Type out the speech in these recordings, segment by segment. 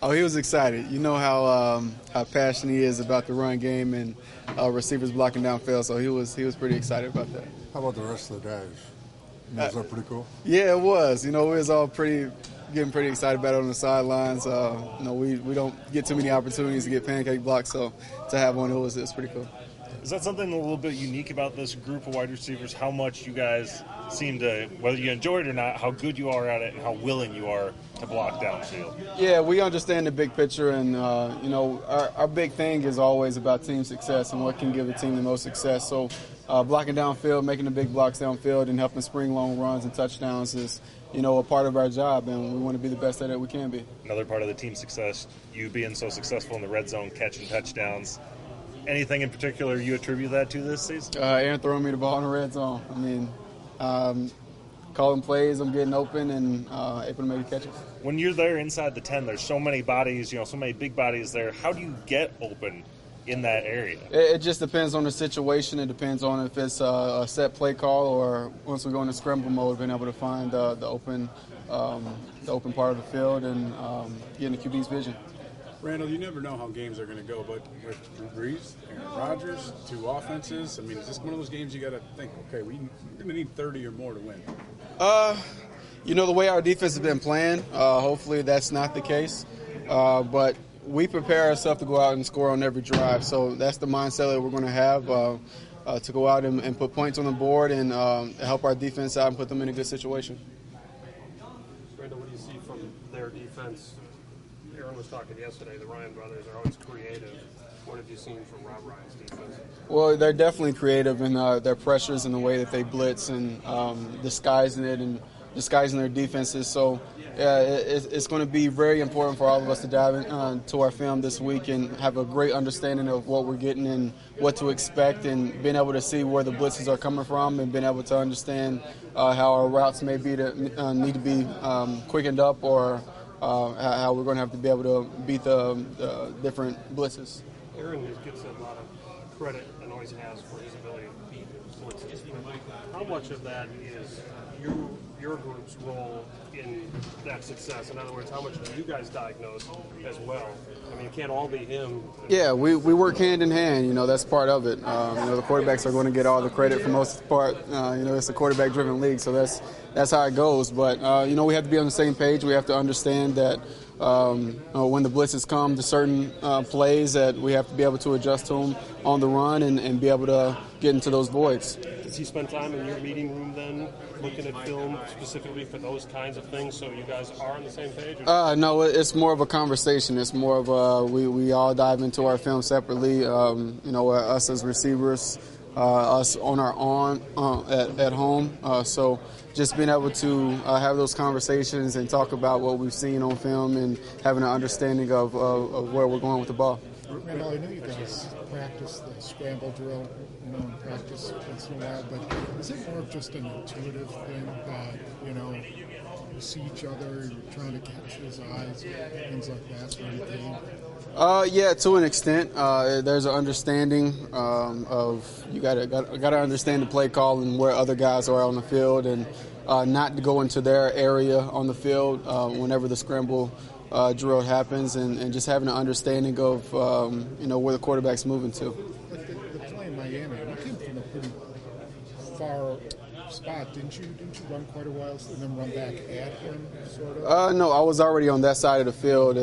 Oh, he was excited. You know how passionate he is about the run game and receivers blocking downfield. So he was pretty excited about that. How about the rest of the guys? Was that pretty cool? Yeah, it was. You know, we was all getting pretty excited about it on the sidelines. We don't get too many opportunities to get pancake blocks, so to have one, it was pretty cool. Is that something a little bit unique about this group of wide receivers? How much you guys seem to, whether you enjoy it or not, how good you are at it and how willing you are to block downfield? Yeah, we understand the big picture, and our big thing is always about team success and what can give a team the most success. So blocking downfield, making the big blocks downfield, and helping spring long runs and touchdowns is a part of our job, and we want to be the best at it we can be. Another part of the team success, you being so successful in the red zone, catching touchdowns. Anything in particular you attribute that to this season? Aaron throwing me the ball in the red zone. I mean, calling plays, I'm getting open and able to make catches. When you're there inside the 10, there's so many bodies, so many big bodies there. How do you get open in that area? It just depends on the situation. It depends on if it's a set play call or once we go into scramble mode, being able to find the open part of the field and getting the QB's vision. Randall, you never know how games are going to go, but with Drew Brees, Aaron Rodgers, two offenses, I mean, is this one of those games you got to think, okay, we're going to need 30 or more to win? The way our defense has been playing, hopefully that's not the case. But we prepare ourselves to go out and score on every drive, so that's the mindset that we're going to have to go out and put points on the board and help our defense out and put them in a good situation. Randall, what do you see from their defense? Aaron was talking yesterday, the Ryan brothers are always creative. What have you seen from Rob Ryan's defense? Well, they're definitely creative in their pressures and the way that they blitz and disguising their defenses. So it's going to be very important for all of us to dive into our film this week and have a great understanding of what we're getting and what to expect, and being able to see where the blitzes are coming from and being able to understand how our routes may be need to be quickened up, or how we're going to have to be able to beat the different blitzes. Aaron gets a lot of credit and always has for his ability to beat blitzes. How much of that is your group's role in that success? In other words, how much do you guys diagnose as well? I mean, it can't all be him. Yeah, we work hand in hand. That's part of it. The quarterbacks are going to get all the credit for most part. It's a quarterback-driven league, so that's how it goes. But we have to be on the same page. We have to understand that when the blitzes come to certain plays, that we have to be able to adjust to them on the run and be able to get into those voids. Does he spend time in your meeting room then, looking at film specifically for those kinds of things, so you guys are on the same page? No, it's more of a conversation. It's more of we all dive into our film separately. Us as receivers, us on our own at home. So just being able to have those conversations and talk about what we've seen on film and having an understanding of where we're going with the ball. Randall, I know you guys practice the scramble drill, in practice once in a while, but is it more of just an intuitive thing that, you see each other, you're trying to catch his eyes, things like that during the game? Yeah, to an extent. There's an understanding of you gotta understand the play call and where other guys are on the field, and not to go into their area on the field whenever the scramble drill happens, and just having an understanding of where the quarterback's moving to. Like the play in Miami, you came from a pretty far spot, didn't you run quite a while and then run back at him, sort of? No, I was already on that side of the field.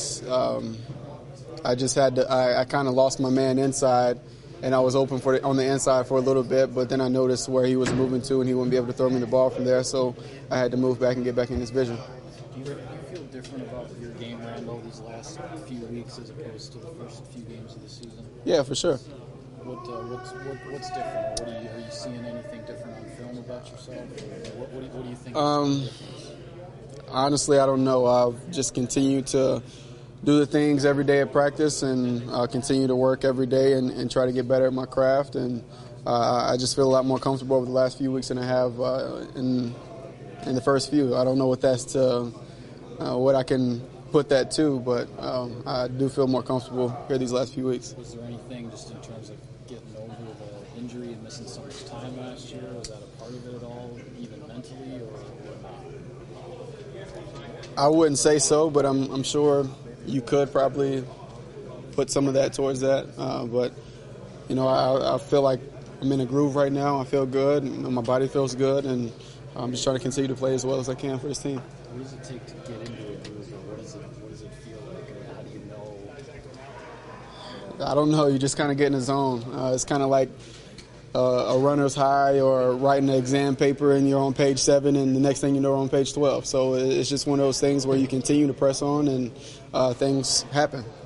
I just had to. I kind of lost my man inside, and I was open on the inside for a little bit. But then I noticed where he was moving to, and he wouldn't be able to throw me the ball from there. So I had to move back and get back in his vision. Do you feel different about your game, Randall, these last few weeks as opposed to the first few games of the season? Yeah, for sure. What's different? Are you seeing anything different on film about yourself? What do you think? Honestly, I don't know. I'll just continue to do the things every day at practice and continue to work every day and try to get better at my craft. And I just feel a lot more comfortable over the last few weeks than I have in the first few. I don't know what that's to, what I can put that to, but I do feel more comfortable here these last few weeks. Was there anything just in terms of getting over the injury and missing so much time last year? Was that a part of it at all, even mentally, or not? I wouldn't say so, but I'm sure you could probably put some of that towards that. But, you know, I feel like I'm in a groove right now. I feel good, and my body feels good, and I'm just trying to continue to play as well as I can for this team. What does it take to get into a groove, or what does it feel like, or how do you know? I don't know. You just kind of get in the zone. It's kind of like a runner's high or writing an exam paper and you're on page 7 and the next thing you know, you're on page 12. So it's just one of those things where you continue to press on and things happen.